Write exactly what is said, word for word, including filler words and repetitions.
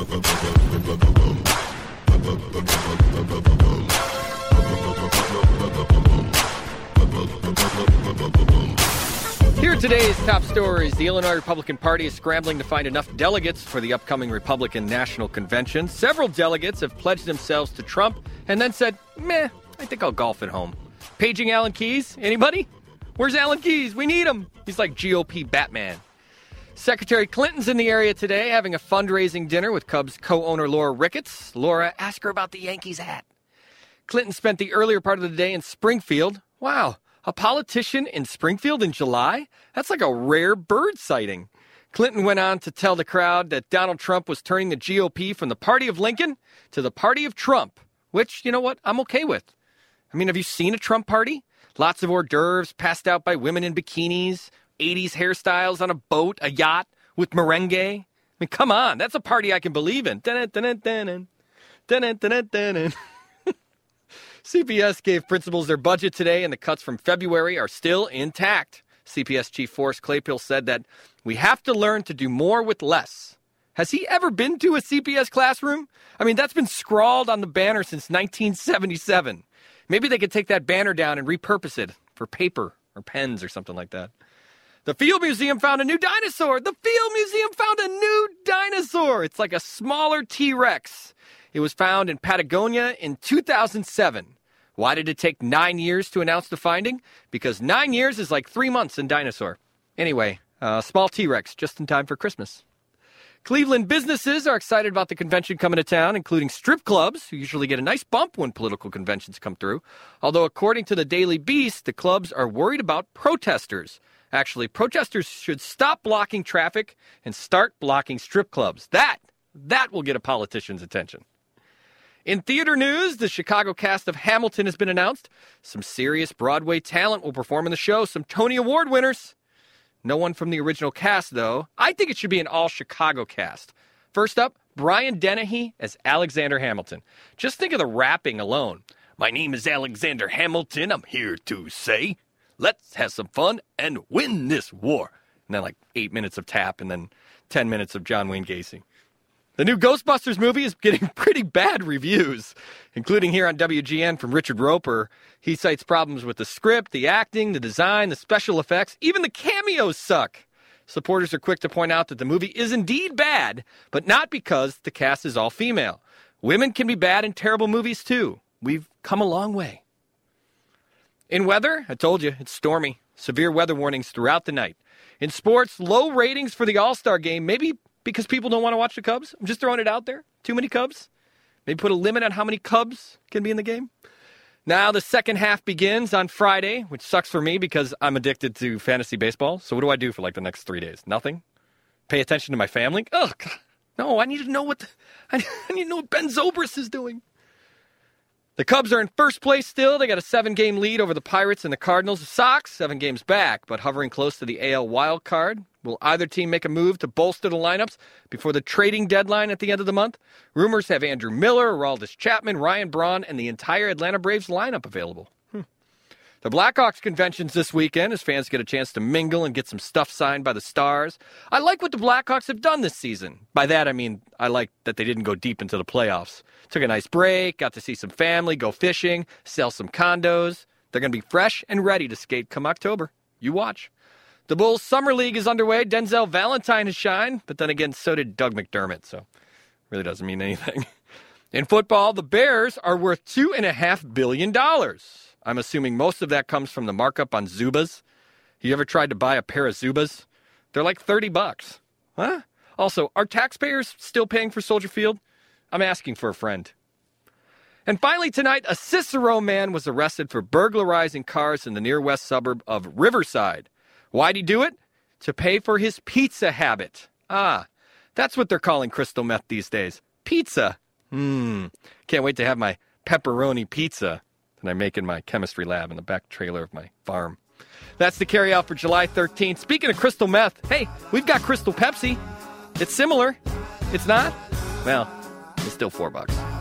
Here are today's top stories. The Illinois Republican Party is scrambling to find enough delegates for the upcoming Republican National Convention. Several delegates have pledged themselves to Trump and then said, meh, I think I'll golf at home. Paging Alan Keyes? Anybody? Where's Alan Keyes? We need him. He's like G O P Batman. Secretary Clinton's in the area today having a fundraising dinner with Cubs co-owner Laura Ricketts. Laura, ask her about the Yankees hat. Clinton spent the earlier part of the day in Springfield. Wow. A politician in Springfield in July? That's like a rare bird sighting. Clinton went on to tell the crowd that Donald Trump was turning the G O P from the party of Lincoln to the party of Trump, which, you know what, I'm okay with. I mean, have you seen a Trump party? Lots of hors d'oeuvres passed out by women in bikinis, eighties hairstyles on a boat, a yacht with merengue. I mean, come on, that's a party I can believe in. Dun-dun-dun-dun-dun. Dun-dun-dun-dun-dun. C P S gave principals their budget today, and the cuts from February are still intact. C P S Chief Forrest Claypool said that we have to learn to do more with less. Has he ever been to a C P S classroom? I mean, that's been scrawled on the banner since nineteen seventy-seven. Maybe they could take that banner down and repurpose it for paper or pens or something like that. The Field Museum found a new dinosaur. The Field Museum found a new dinosaur. It's like a smaller T-Rex. It was found in Patagonia in two thousand seven. Why did it take nine years to announce the finding? Because nine years is like three months in dinosaur. Anyway, uh, small T-Rex just in time for Christmas. Cleveland businesses are excited about the convention coming to town, including strip clubs, who usually get a nice bump when political conventions come through. Although, according to the Daily Beast, the clubs are worried about protesters. Actually, protesters should stop blocking traffic and start blocking strip clubs. That, that will get a politician's attention. In theater news, the Chicago cast of Hamilton has been announced. Some serious Broadway talent will perform in the show, some Tony Award winners. No one from the original cast, though. I think it should be an all-Chicago cast. First up, Brian Dennehy as Alexander Hamilton. Just think of the rapping alone. My name is Alexander Hamilton. I'm here to say, let's have some fun and win this war. And then like eight minutes of tap and then ten minutes of John Wayne Gacy. The new Ghostbusters movie is getting pretty bad reviews, including here on W G N from Richard Roper. He cites problems with the script, the acting, the design, the special effects. Even the cameos suck. Supporters are quick to point out that the movie is indeed bad, but not because the cast is all female. Women can be bad in terrible movies, too. We've come a long way. In weather, I told you, it's stormy. Severe weather warnings throughout the night. In sports, low ratings for the All-Star game, maybe because people don't want to watch the Cubs. I'm just throwing it out there. Too many Cubs. Maybe put a limit on how many Cubs can be in the game. Now the second half begins on Friday, which sucks for me because I'm addicted to fantasy baseball. So what do I do for like the next three days? Nothing? Pay attention to my family? Ugh, God. No, I need to know what the, I need to know what Ben Zobrist is doing. The Cubs are in first place still. They got a seven-game lead over the Pirates and the Cardinals. The Sox, seven games back, but hovering close to the A L wild card. Will either team make a move to bolster the lineups before the trading deadline at the end of the month? Rumors have Andrew Miller, Aroldis Chapman, Ryan Braun, and the entire Atlanta Braves lineup available. Hmm. The Blackhawks convention's this weekend as fans get a chance to mingle and get some stuff signed by the stars. I like what the Blackhawks have done this season. By that, I mean I like that they didn't go deep into the playoffs. Took a nice break, got to see some family, go fishing, sell some condos. They're going to be fresh and ready to skate come October. You watch. The Bulls Summer League is underway. Denzel Valentine has shined, but then again, so did Doug McDermott, so really doesn't mean anything. In football, the Bears are worth two point five billion dollars. I'm assuming most of that comes from the markup on Zubaz. You ever tried to buy a pair of Zubaz? They're like thirty bucks. Huh? Also, are taxpayers still paying for Soldier Field? I'm asking for a friend. And finally tonight, a Cicero man was arrested for burglarizing cars in the near west suburb of Riverside. Why'd he do it? To pay for his pizza habit. Ah, that's what they're calling crystal meth these days. Pizza. Hmm. Can't wait to have my pepperoni pizza that I make in my chemistry lab in the back trailer of my farm. That's the carry out for July thirteenth. Speaking of crystal meth, hey, we've got Crystal Pepsi. It's similar. It's not? Well, it's still four bucks.